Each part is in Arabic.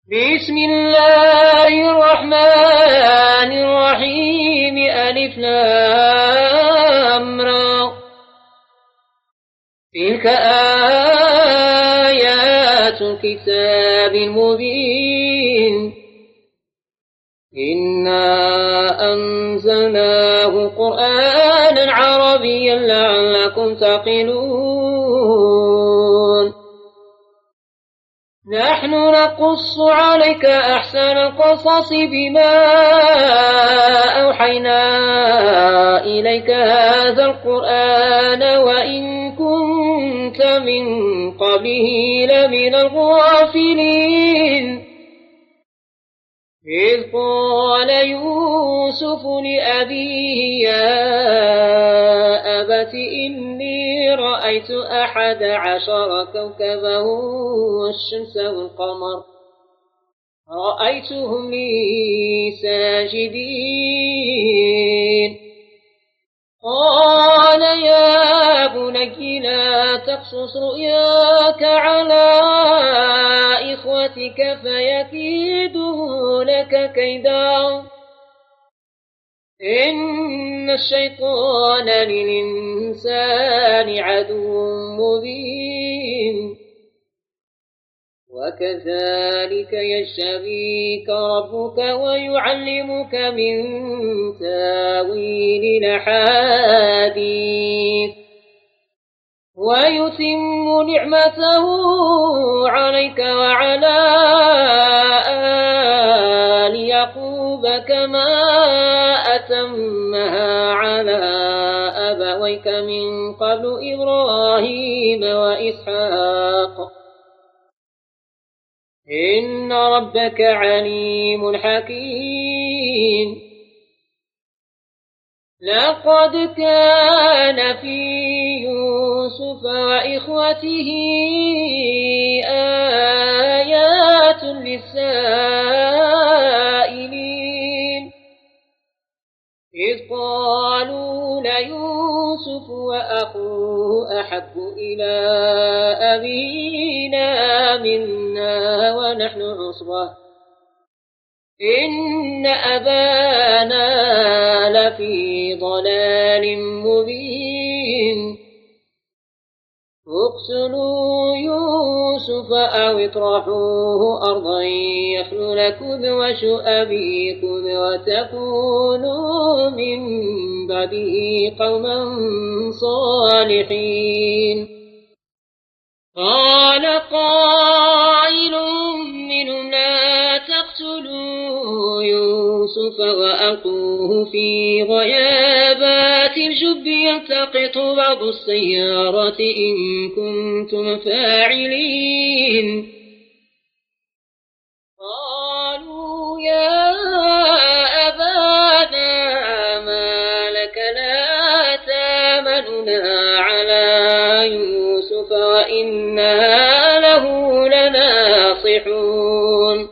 بسم الله الرحمن الرحيم ألف لام را تلك آيات الكتاب المبين إنا أنزلناه قرآنا عربيا لعلكم تعقلون نحن نقص عليك أحسن القصص بما أوحينا إليك هذا القرآن وإن كنت من قبله لمن الغافلين إذ قال يوسف لأبيه يا أبت إني رأيت 11 كوكبا والشمس والقمر رأيتهم لي ساجدين قال يا بني لا تقصص رؤياك على إخوتك فيكيدوا لك كيدا إن الشيطان للإنسان عدو مبين وكذلك يجتبيك ربك ويعلمك من تاويل الأحاديث ويتم نعمته عليك وعلى آل يعقوب كما أتمها على أبويك من قبل إبراهيم وإسحاق إن ربك عليم حكيم لقد كان في يوسف وإخوته آيات للسائلين إذ قالوا ليوسف وأخوه أحب إلى أبينا منا ونحن عصبة إن أبانا لفي ضلال مبين اقتلوا يوسف أو اطرحوه أرضا يخل لكم وجه أبيكم وتكونوا من بعده قوما صالحين قال قائل منهم لا تقتلوا يوسف وألقوه في غيابات الجب يلتقط بعض السيارة إن كنتم فاعلين قالوا يا أبانا ما لك لا تامننا على يوسف وإنا له لناصحون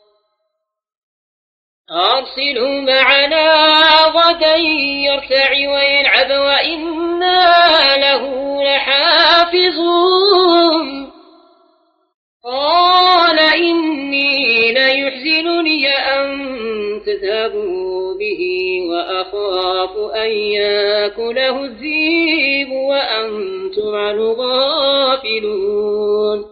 أرسله معنا غدا يرتع ويلعب وإنا له لحافظون قال إني ليحزنني أن تذهبوا به وأخاف أن يأكله الذئب وأنتم عنه غافلون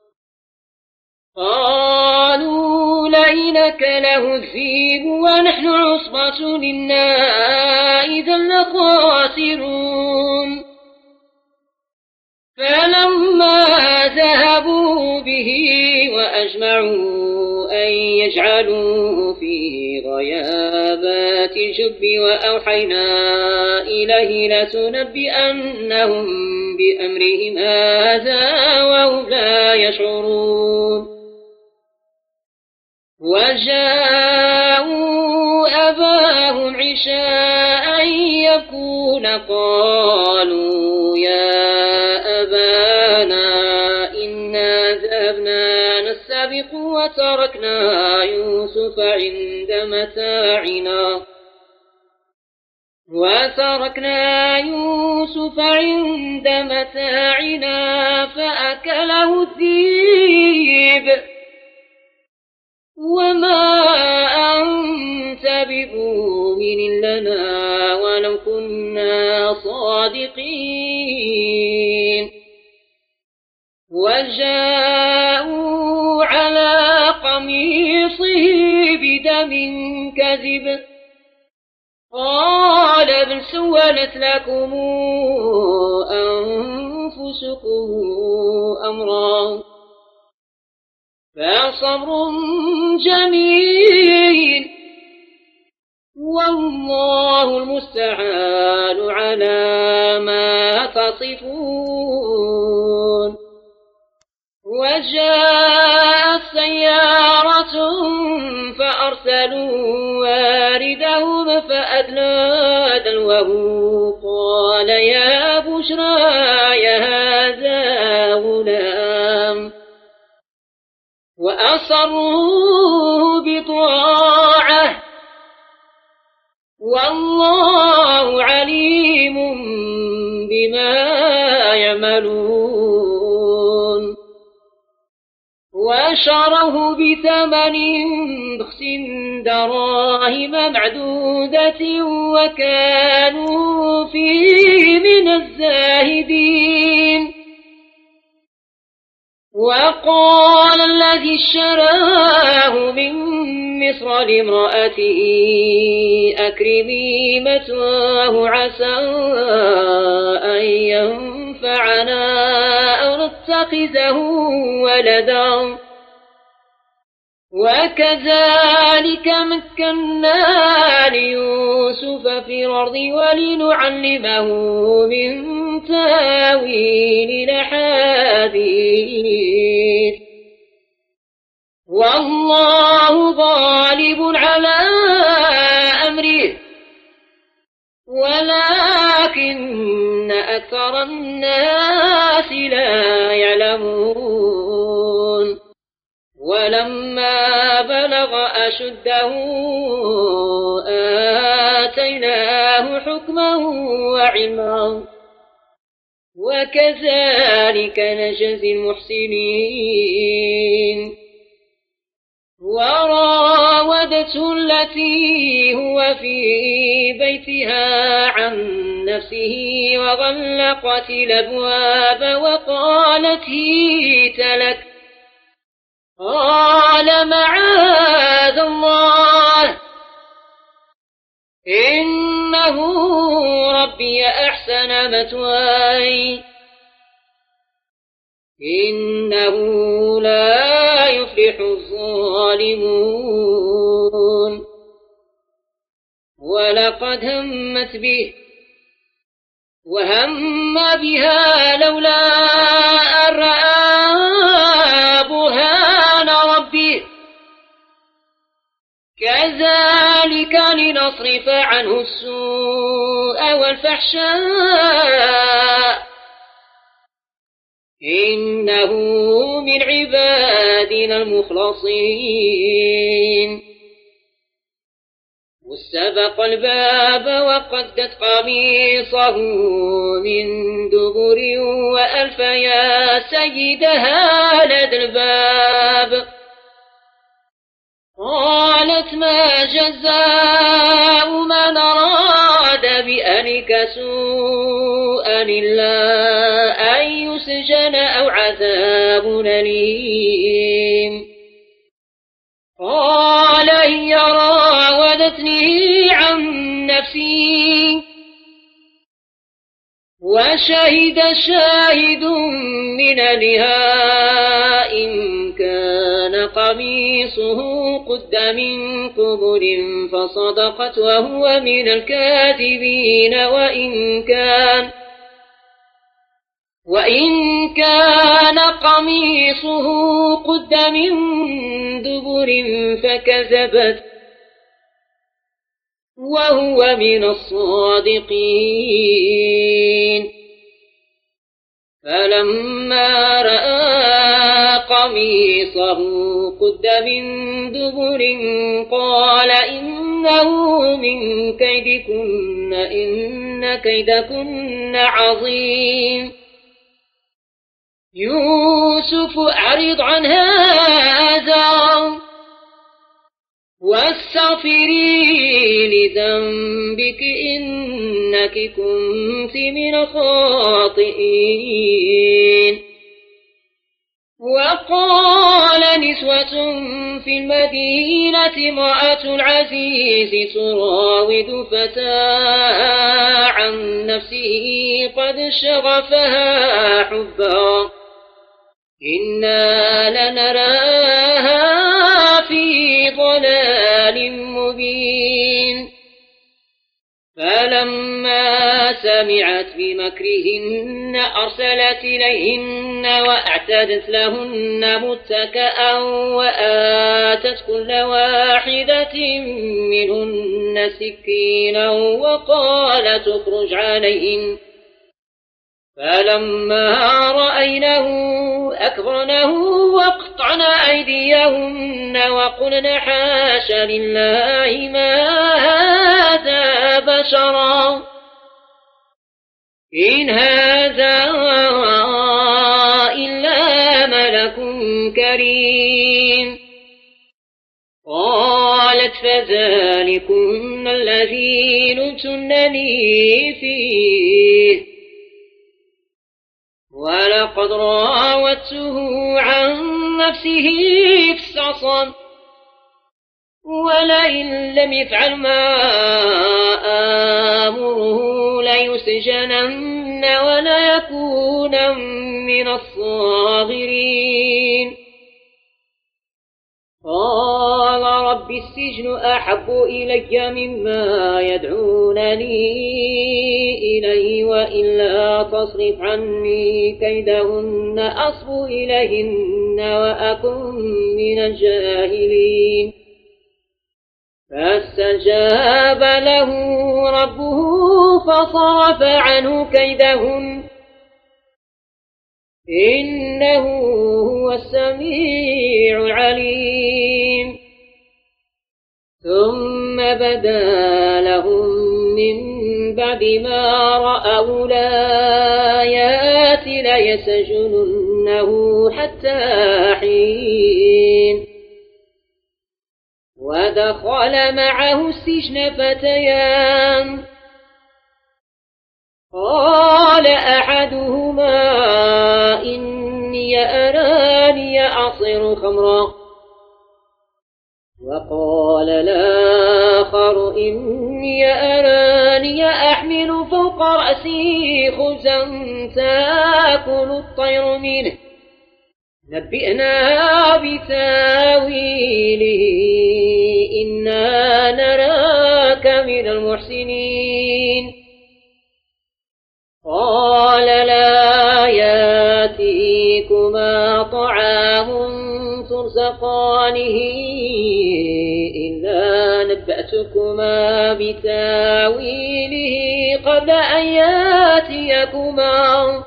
قالوا لئن أكله الذئب ونحن عصبة إنا إذا لخاسرون فلما ذهبوا به وأجمعوا أن يجعلوه في غيابات الجب وأوحينا إليه لتنبئنهم بأمرهم هذا وهم لا يشعرون وجاءوا أباهم عشاء يبكون قالوا يا أبانا إنا ذهبنا نستبق وتركنا يوسف عند متاعنا فأكله الذئب بمؤمن لنا ولو كنا صادقين وجاءوا على قميصه بدم كذب قال بل سولت لكم أنفسكم أمرا فصبر جميل والله المستعان على ما تصفون وجاءت سيارة فأرسلوا واردهم فأدلى دلوه قال يا بشرى يا هذا غلام وأصروا بطاعة والله عليم بما يعملون وشره بثمن بخس دراهم معدودة وكانوا فيه من الزاهدين وقال الذي اشتراه من مصر لامرأته أكرمي مثواه عسى أن ينفعنا أو نتخذه ولدا وكذلك مكنا ليوسف في الأرض ولنعلمه من تاويل الأحاديث والله غالب على أمره ولكن أكثر الناس لا يعلمون ولما بلغ أشده آتيناه حكما وعلما وكذلك نجزي المحسنين وراودته التي هو في بيتها عن نفسه وغلقت الأبواب وقالت هيت لك قال معاذ الله إنه ربي أحسن مثواي إنه لا يفلح الظالمون ولقد همت به وهم بها لولا أن رأى برهان ربه كذلك لنصرف عنه السوء والفحشاء إنه من عبادنا المخلصين واستبق الباب وقدت قميصه من دبر وألف يا سيدها لدى الباب قالت ما جزاء من أراد بأهلك سوءا إلا أن يسجن أو عذاب أليم قال هي راودتني عن نفسي وشهد شاهد من أهلها إن كان قميصه قد من قبل فصدقت وهو من الكاذبين وإن كان قميصه قد من دبر فكذبت وهو من الصادقين فلما رأى قميصه قد من دبر قال إنه من كيدكن إن كيدكن عظيم يوسف أعرض عن هذا واستغفري لذنبك إنك كنت من الخاطئين. وقال نسوة في المدينة امرأة العزيز تراود فتاها عن نفسه قد شغفها حبا إنا لنراها في ضلال مبين. فلما سمعت بمكرهن أرسلت إليهن وأعتدت لهن متكأ وآتت كل واحدة منهن سكينا وقالت اخرج عليهن. فلما رأينه أكبرنه وقطعن أيديهن وقلن حاش لله ما هذا بشرا إن هذا إلا ملك كريم. قالت فذلكن الذي لمتنني فيه ولقد راودته عن نفسه فاستعصم ولئن لم يفعل ما آمره ليسجنن وليكون من الصاغرين. قال رب السجن أحب إلي مما يدعونني إليه وإلا تصرف عني كيدهن أصب إليهن وأكن من الجاهلين. فاستجاب له ربه فصرف عنه كيدهن إنه هو السميع العليم. ثم بدا لهم من بعد ما رأوا الآيات ليسجننه حتى حين. ودخل معه السجن فتيان قال أحدهما إني أراني أعصر خمرا وقال الآخر إني أراني أحمل فوق رأسي خبزا تأكل الطير منه نبئنا بتاويله إنا نراك من المحسنين. قال لا يأتيكما طعام ترزقانه إلا نبأتكما بتاويله قبل أن يأتيكما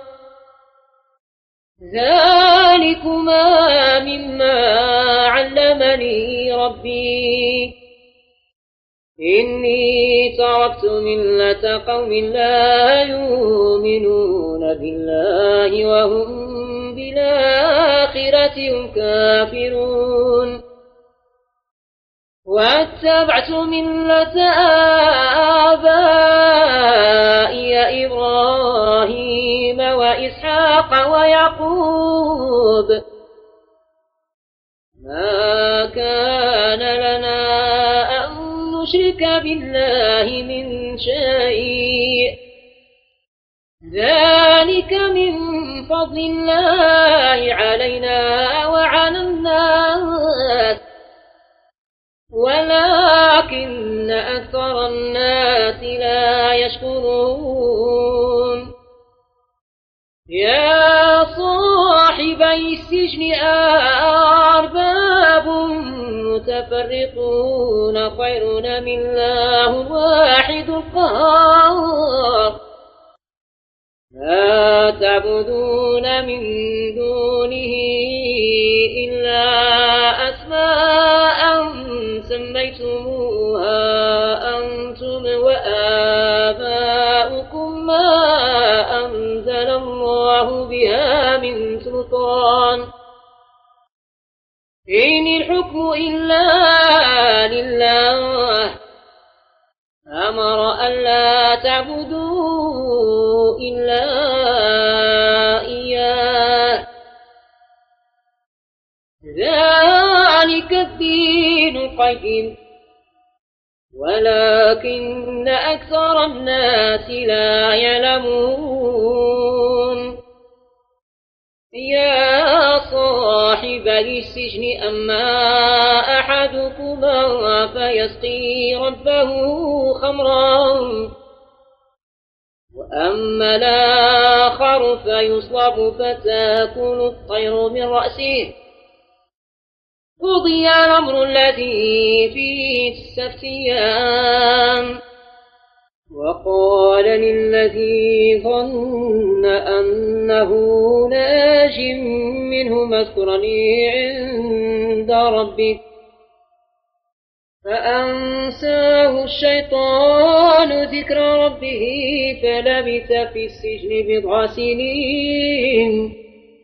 ذلكما مما علمني ربي إني تركت ملة قوم لا يؤمنون بالله وهم بالآخرة هم كافرون واتبعت ملة آبائي إبراهيم وإسحاق ويعقوب ما كان لنا أن نشرك بالله من شيء ذلك من فضل الله علينا وعلى الناس ولكن أكثر الناس لا يشكرون. يا صاحبي السجن أرباب متفرقون خير من الله الواحد القهار لا تعبدون من دونه إلا أسماء سميتموها أنتم وآباؤكم ما أنزل الله بها من سلطان إن الحكم إلا لله أمر ألا تعبدوا إلا إياه ذلك الدين القيم ولكن أكثر الناس لا يعلمون يا صاحب السجن أما أحدكما فيسقي ربه خمرا وأما الآخر فيصلب فتأكل الطير من رأسه قضي الأمر الذي فيه تستفتيان وقال للذي ظن أنه ناج منه اذكرني عند ربك فأنساه الشيطان ذكر ربه فلبث في السجن بضع سنين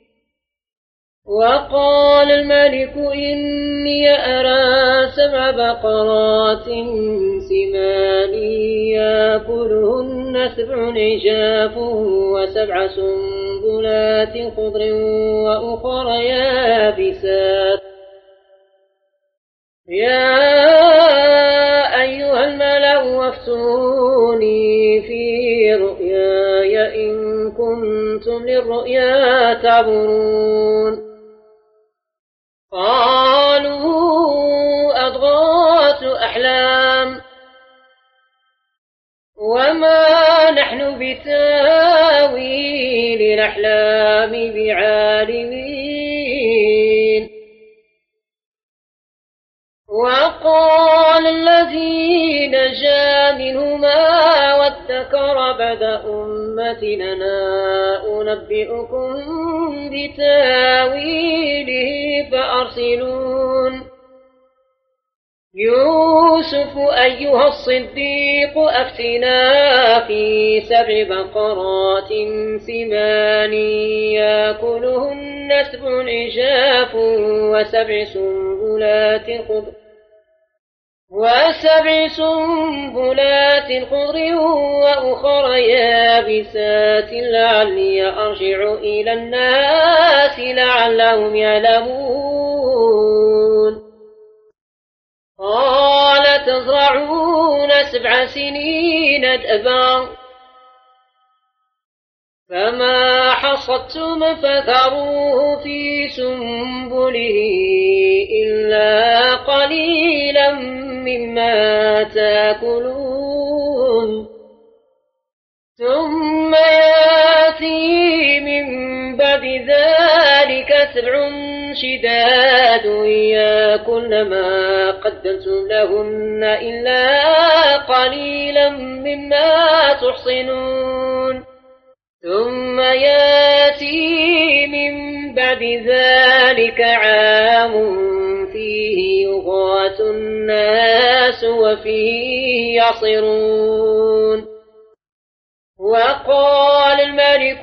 وقال الملك إني أرى 7 بقرات سمان يأكلهن 7 عجاف و7 سنبلات خضر وأخر يابسات يا أيها الملأ وافتوني في رؤياي إن كنتم للرؤيا تعبرون قالوا أضغاث أحلام وما نحن بتاويل الأحلام بعالمين وقال الذي نجا منهما وادكر بعد أمتنا أنبئكم بتاويله فأرسلون يوسف أيها الصديق أفتنا في 7 بقرات سمان يأكلهن 7 عجاف و7 سنبلات خضر وأخر يابسات لعلي أرجع إلى الناس لعلهم يعلمون قال تزرعون 7 سنين دأبا فما حصدتم فذروه في سنبله إلا قليلا مما تأكلون ثم يأتي من بعد ذلك 7 شداد يأكلن ما قدمتم لهن إلا قليلا مما تحصنون ثم يأتي من بعد ذلك عام فيه يغاث الناس وفيه يعصرون وقال الملك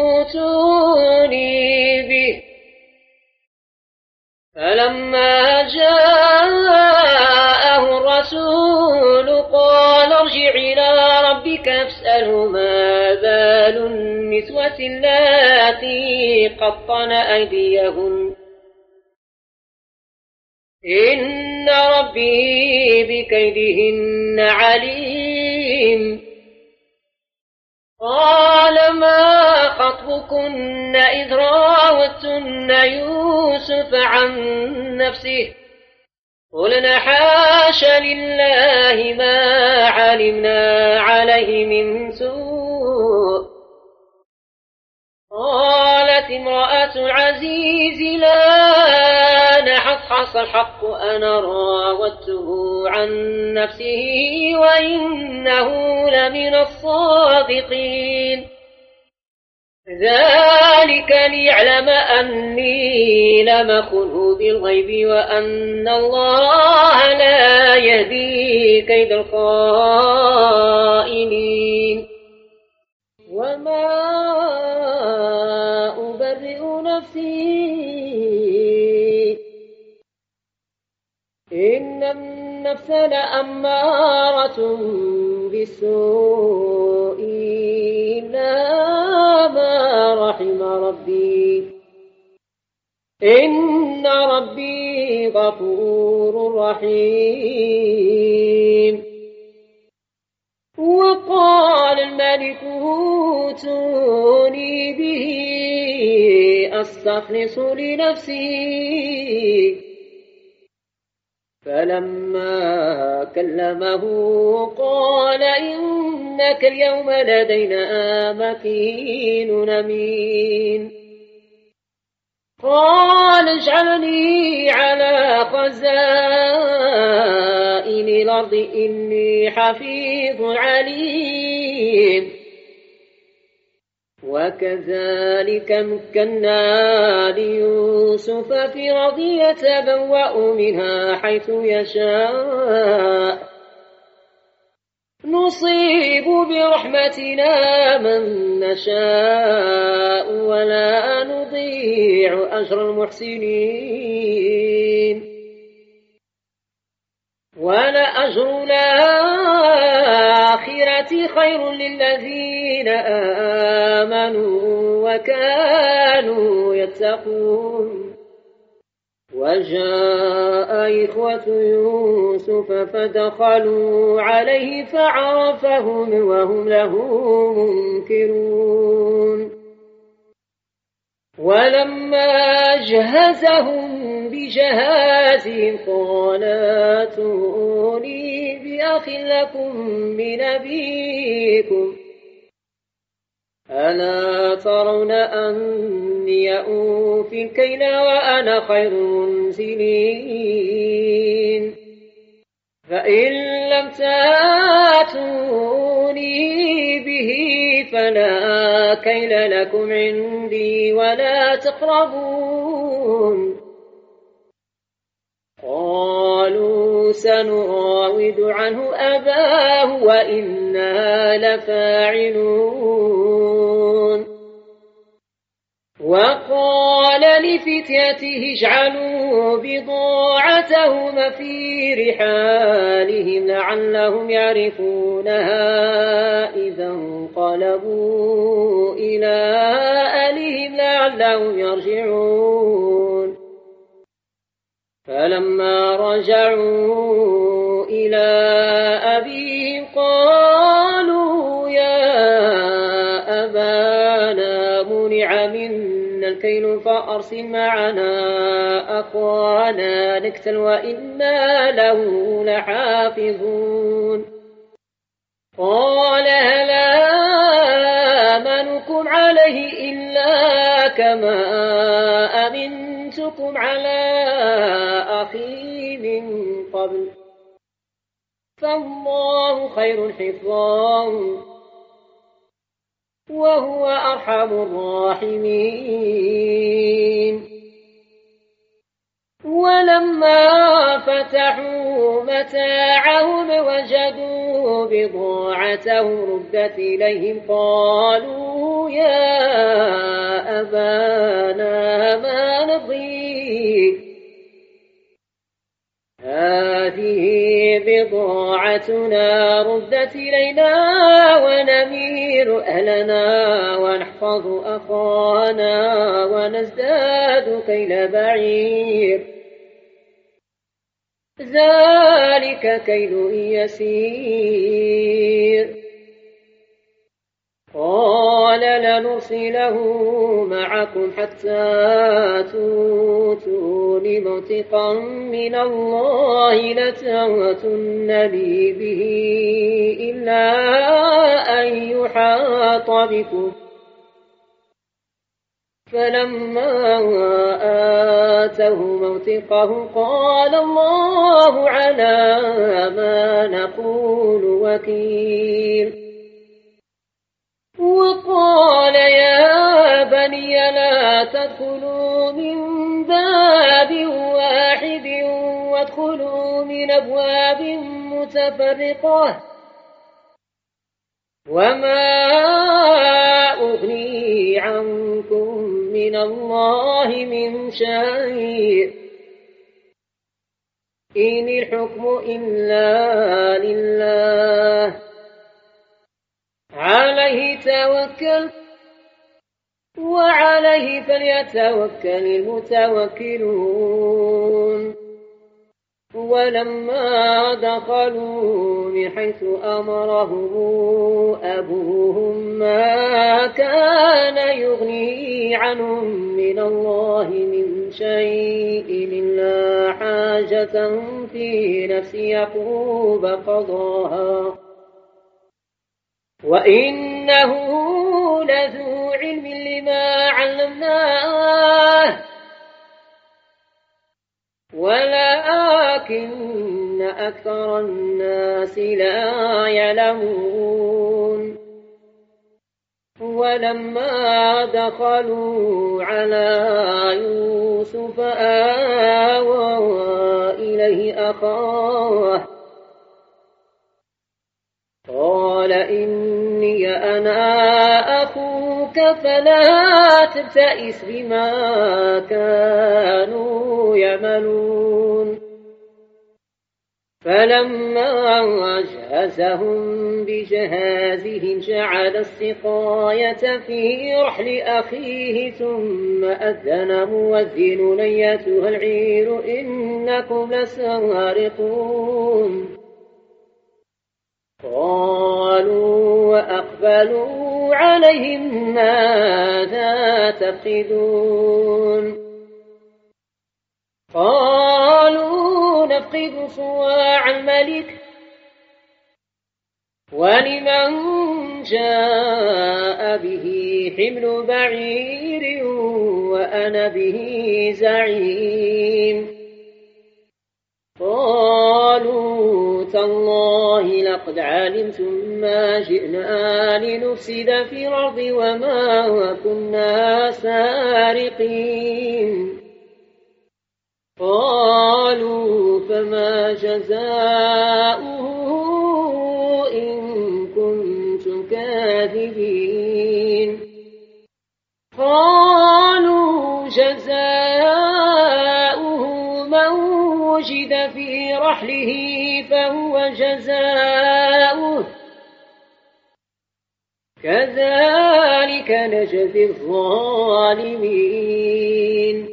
ائتوني به فلما جاءه الرسول قال ارجع إلى ربك فاسأله ما بال النسوة اللاتي قطن أيديهن إن ربي بكيدهن عليم قال ما خطبكن إذ راوتن يوسف عن نفسه قلنا حاش لله ما علمنا عليه من سوء قالت امرأة العزيز لا نحصحص الحق أنا راودته عن نفسه وإنه لمن الصادقين ذلك ليعلم أني لم أخنه بالغيب وأن الله لا يهدي كيد الخائنين وما أبرئ نفسي إن النفس لأمارة بالسوء إلا ما رحم ربي إن ربي غفور رحيم. وقال الملك ائتوني به أستخلص لنفسي فلما كلمه قال إنك اليوم لدينا مكين أمين. قال اجعلني على خزائن الأرض إني حفيظ عليم. وكذلك مكنا ليوسف في الأرض يتبوأ منها حيث يشاء نصيب برحمتنا من نشاء ولا نضيع أجر المحسنين. ولأجر الآخرة خير للذين آمنوا وكانوا يتقون. وجاء إخوة يوسف فدخلوا عليه فعرفهم وهم له منكرون. ولما جهزهم بجهازهم قال ائتوني بأخ لكم من أبيكم ألا ترون أني أوفي الكيل وأنا خير المنزلين. فإن لم تأتوني به فلا كيل لكم عندي ولا تقربون. قالوا سنراود عنه أباه وإنا لفاعلون. وقال لفتيته اجعلوا بضاعتهم في رحالهم لعلهم يعرفونها إذا انقلبوا إلى أهلهم لعلهم يرجعون. فلما رجعوا إلى أبيهم قالوا يا أبانا منع منا الكيل فأرسل معنا أخانا نكتل وإنا له لحافظون. قال هل آمنكم عليه إلا كما أمنتكم على أخي من قبل فالله خير حفظا وهو أرحم الراحمين. ولما فتحوا متاعهم وجدوا بضاعتهم ردت إليهم قالوا يا أبانا ما نبغي هذه بضاعتنا ردت إلينا ونمير أهلنا ونحفظ أخانا ونزداد كيل بعير ذلك كيل يسير. قال لنرسله معكم حتى توتون موثقا من الله لتأتونني به إلا أن يحاط بكم. فلما آتوه موثقه قال الله على ما نقول وكيل. وقال يا بني لا تدخلوا من باب واحد وادخلوا من أبواب متفرقة وما أغني عنكم من الله من شيء إن الحكم إلا لله عليه توكل وعليه فليتوكل المتوكلون ولما دخلوا من حيث أمرهم أبوهم ما كان يغني عنهم من الله من شيء إلا حاجة في نفس يعقوب قضاها وإنه لذو علم لما علمناه ولكن أكثر الناس لا يعلمون ولما دخلوا على يوسف آوى إليه أخاه قال إني أنا أخوك فلا تبتئس بما كانوا يعملون فلما جهزهم بجهازهم جعل السقاية في رحل أخيه ثم أذن مؤذن أيتها العير إنكم لسارقون قالوا وأقبلوا عليهم ماذا تفقدون قالوا نفقد صواع الملك ولمن جاء به حمل بعير وأنا به زعيم قالوا تالله لقد علمتم ما جئنا لنفسد في الأرض وما كنا سارقين قالوا فما جزاؤه إن كنتم كاذبين قالوا جزاؤه من وجد في رحله فهو جزاؤه كذلك نجزي الظالمين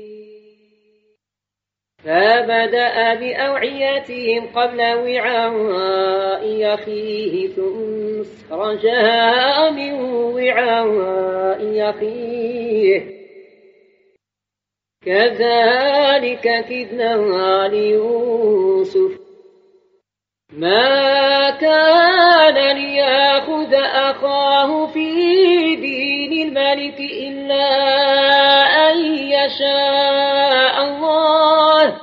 فبدأ بأوعيتهم قبل وعاء أخيه ثم استخرجها من وعاء أخيه كذلك كدنا ليوسف ما كان ليأخذ أخاه في دين الملك إلا أن يشاء الله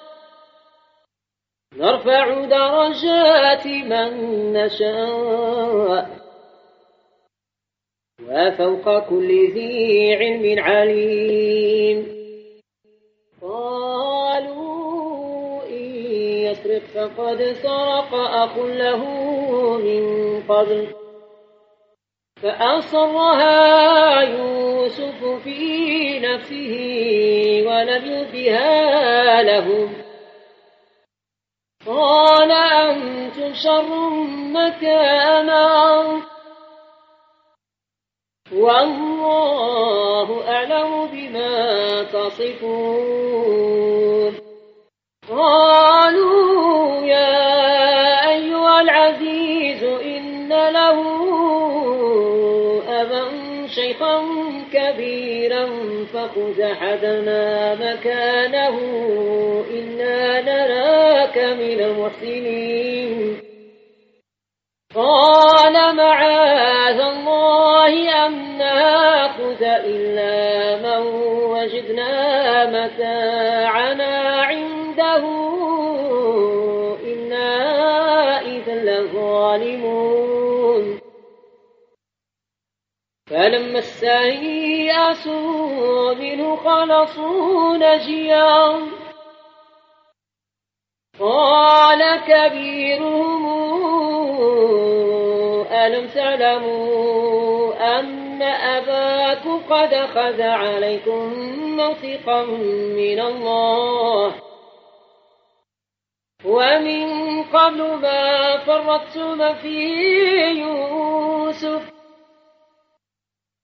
نرفع درجات من نشاء وفوق كل ذي علم عليم قالوا إن يسرق فقد سرق أخ له من قبل فأصرها يوسف في نفسه ولم يبدها لهم قال أنتم شر مكانا والله أعلم بما تصفون قالوا يا أيها العزيز إن له أبا شيخا كبيرا فخذ أحدنا مكانه إنا نراك من المحسنين قال معاذ الله أن نأخذ إلا من وجدنا متاعنا عنده إنا إذا لظالمون فلما استيأسوا منه خلصوا نجيا قال كبيرهم ألم تعلموا أن أباكم قد أخذ عليكم موثقا من الله ومن قبل ما فرطتم في يوسف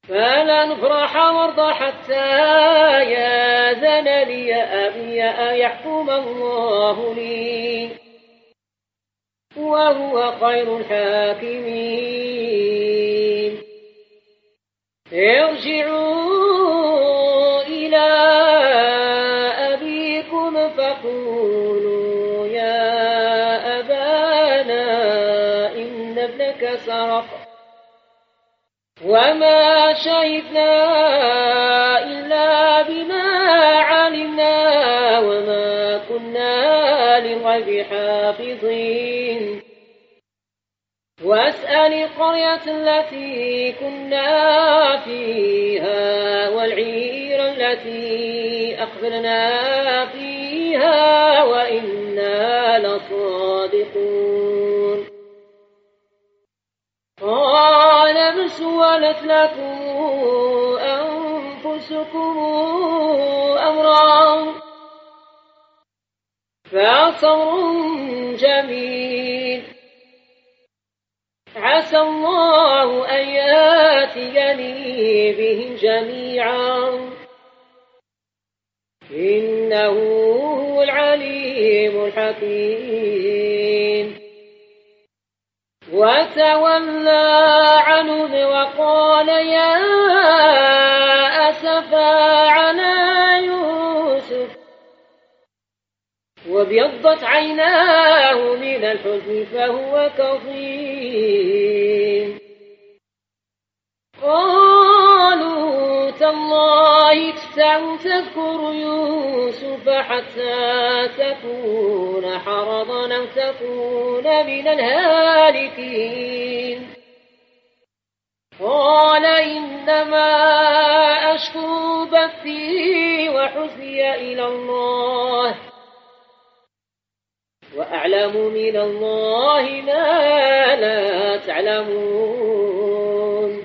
فلن أفرح وارضى حتى يأذن لي أبي أن يحكم الله لي وهو خير الحاكمين. ارجعوا إلى أبيكم فقولوا يا أبانا إن ابنك سرق وما شهدنا إلا بما علمنا وما كنا للغيب حافظين. واسأل القرية التي كنا فيها والعير التي أقبلنا فيها وإنا لصادقون. قال بل سولت لكم أنفسكم أمرا فصبر جميل عسى الله أن يأتيني بهم جميعا إنه هو العليم الحكيم. وتولى عنهم وقال يا أسفا على يوسف وابيضت عيناه من الحزن فهو كظيم. قالوا تالله تذكر يوسف حتى تكون حرضا أو تكون من الهالكين. قال إنما أشكو بثي وحزني إلى الله وأعلم من الله ما لا تعلمون.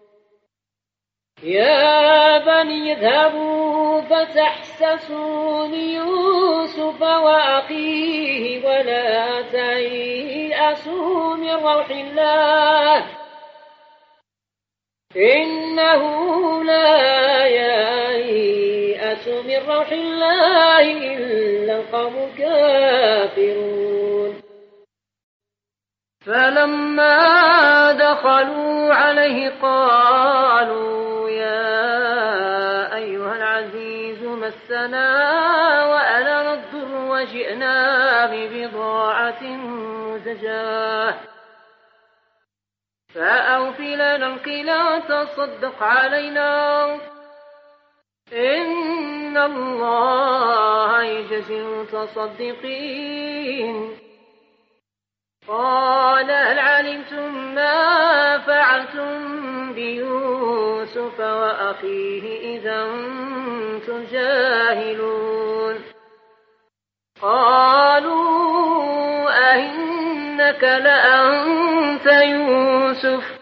يا بني اذهبوا فتحسسوا من يوسف وأخيه ولا تيأسوا من روح الله إنه لا ييأس من روح الله إلا القوم الكافرون. فلما دخلوا عليه قالوا يا أيها العزيز مسنا وألنا الضر وجئنا ببضاعة مزجاة فأوف لنا الكيل تصدق علينا إن الله يجزي المتصدقين. قال هل علمتم ما فعلتم بيوسف وأخيه إذا أنتم جاهلون. قالوا أئنك لأنت يوسف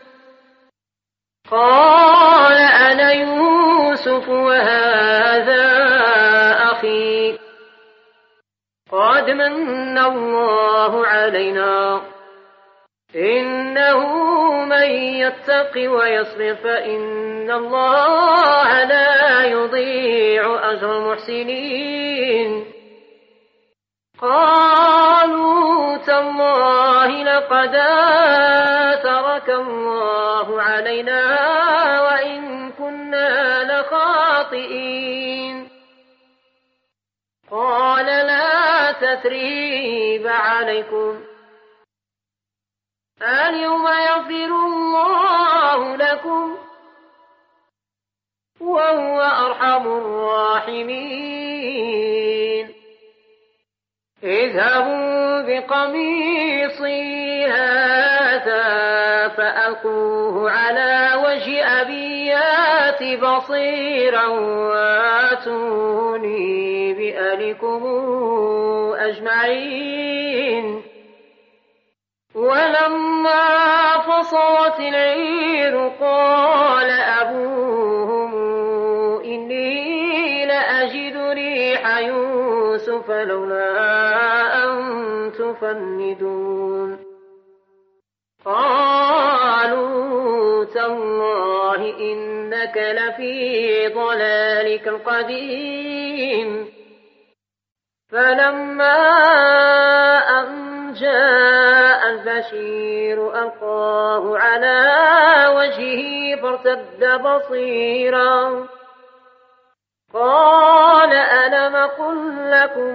قال أنا يوسف وهذا أخي قد من الله علينا إنه من يتق ويصبر فإن الله لا يضيع أجر المحسنين. قالوا تالله لقد آثرك الله علينا وإن كنا لخاطئين. قال لا تثريب عليكم اليوم يغفر الله لكم وهو أرحم الراحمين. اذهبوا بقميصي هذا فألقوه على وجه أبي يأت بصيرا واتوني بأهلكم أجمعين. ولما فصلت العير قال أبوهم إني لأجد ريح يوسف لولا أن تفندون. قالوا تالله الله إنك لفي ضلالك القديم. فلما أن جاء البشير ألقاه على وجهه فارتد بصيرا قال ألم قل لكم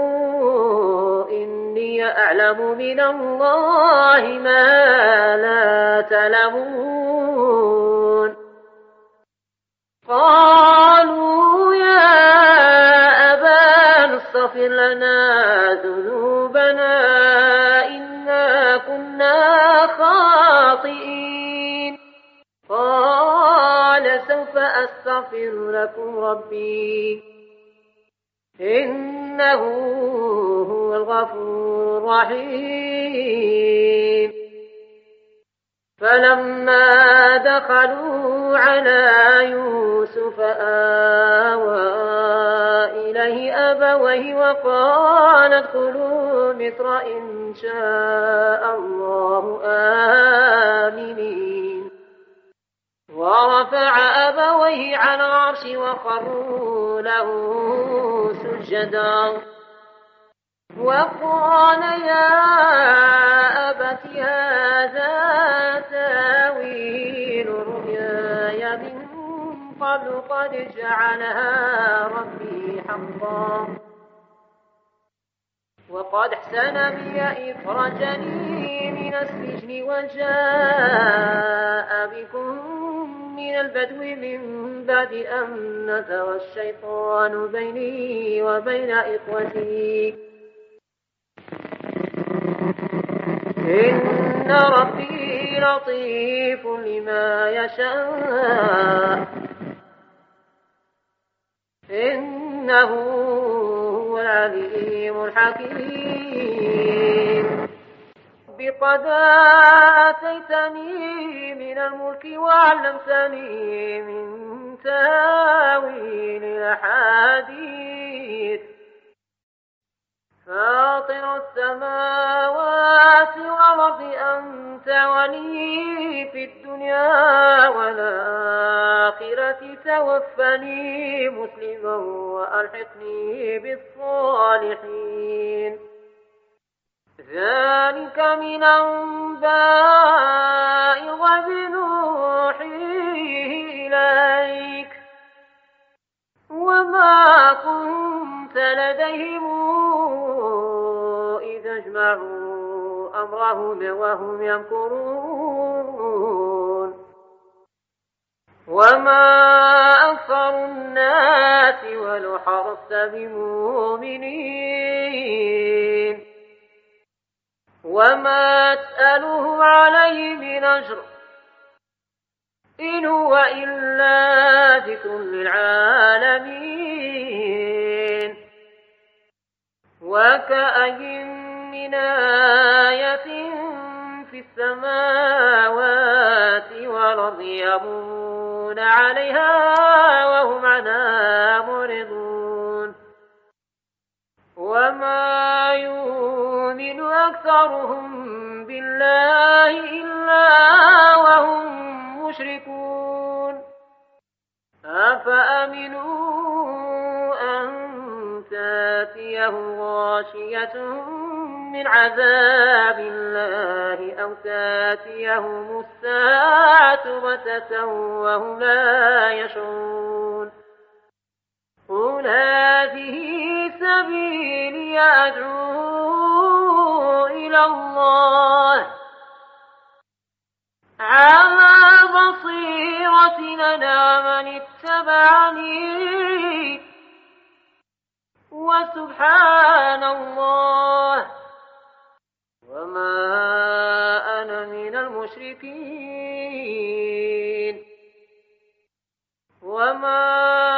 إني أعلم من الله ما لا تعلمون. قالوا يا أبانا استغفر لنا ذنوبنا إنا كنا خاطئين. قال سوف أستغفر لكم ربي إنه هو الغفور الرحيم. فلما دخلوا على يوسف آوى إليه أبويه وقال ادخلوا مصر إن شاء الله آمنين. ورفع أبويه على العرش وخروا له سجدا وقال يا أبت هذا تاويل رؤياي من قبل قد جعلها ربي حقا وقد أحسن بي إذ أخرجني من السجن وجاء بكم من البدو من بعد أن نزغ الشيطان بيني وبين إخوتي إن ربي لطيف لما يشاء إنه هو العليم الحكيم. بقد آتيتني من الملك وعلمتني من تاويل الأحاديث فاطر السماوات والأرض أنت ولي في الدنيا والآخرة توفني مسلما وألحقني بالصالحين. ذلك من أنباء الغيب نوحيه إليك وما كنت لديهم إذ اجمعوا أمرهم وهم يمكرون. وما أكثر الناس ولو حرصت بمؤمنين وما تسألهم عليه من أجر إن هو إلا ذكر للعالمين. وكأي من آية في السماوات والأرض يمرون عليها وهم عنها معرضون وما يؤمن أكثرهم بالله إلا وهم مشركون. أفأمنوا أن تأتيهم غاشية من عذاب الله أو تأتيهم الساعة بغتة وهم لا يشعرون. قل هذه سبيلي أدعو إلى الله على بصيرة أنا ومن اتبعني وسبحان الله وما أنا من المشركين. وما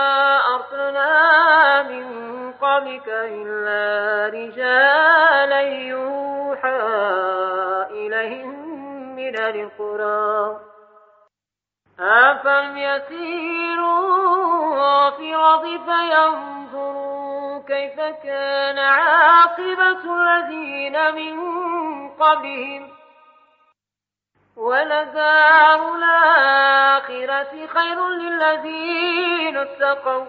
أرسلنا من قبلك إلا رجالا يوحى إليهم من القرى أفلم يسيروا في الأرض فينظروا كيف كان عاقبة الذين من قبلهم ولدار الآخرة خير للذين اتقوا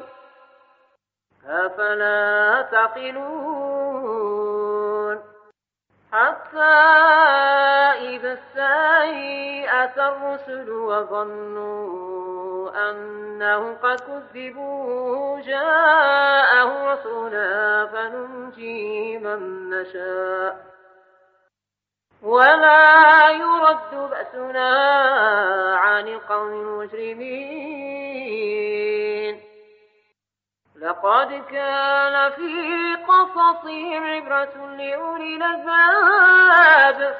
أفلا تعقلون حتى إذا استيأس الرسل وظنوا أنهم قد كذبوا جاءهم رسولنا فننجي من نشاء ولا يرد بأسنا عن القوم المجرمين لقد كان في قصصهم عبرة لأولي الألباب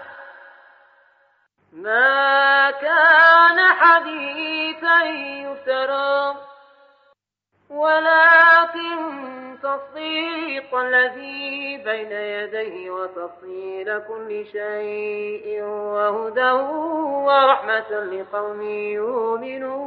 ما كان حديثا يفترى ولكن تصديق الذي بين يديه وتفصيل كل شيء وهدى ورحمة لقوم يؤمنون